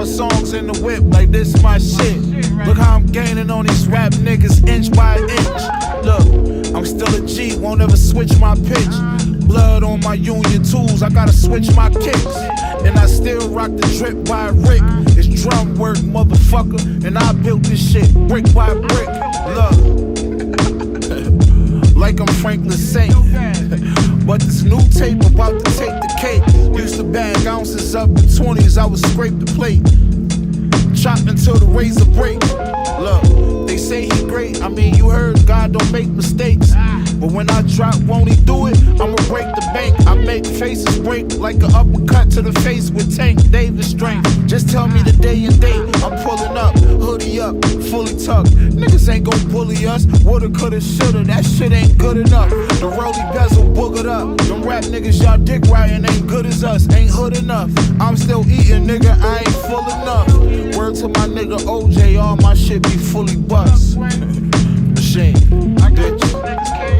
my songs in the whip like this my shit. Look how I'm gaining on these rap niggas inch by inch. Look, I'm still a G, won't ever switch my pitch. Blood on my union tools, I gotta switch my kicks. And I still rock the drip by Rick. It's drum work, motherfucker. And I built this shit brick by brick. Look, like I'm Franklin Saint. But this new tape about to take the cake. Used to bag ounces up in 20s, I would scrape the plate. Chop until the razor break. Look, they say he great. I mean, you heard God don't make mistakes. But when I drop, won't he do it? I'ma break the bank. I make faces break like an uppercut to the face with Tank Davis strength. Just tell me the day and date. I'm pulling up, hoodie up, fully tucked. Niggas ain't gon' bully us. Woulda, coulda, shoulda. That shit ain't good enough. The rollie bezel boogered up. Them rap niggas y'all dick riding ain't good as us. Ain't hood enough. I'm still eating, nigga. I ain't full enough. Word to my nigga OJ, all my shit be fully bust. Machine, bitch.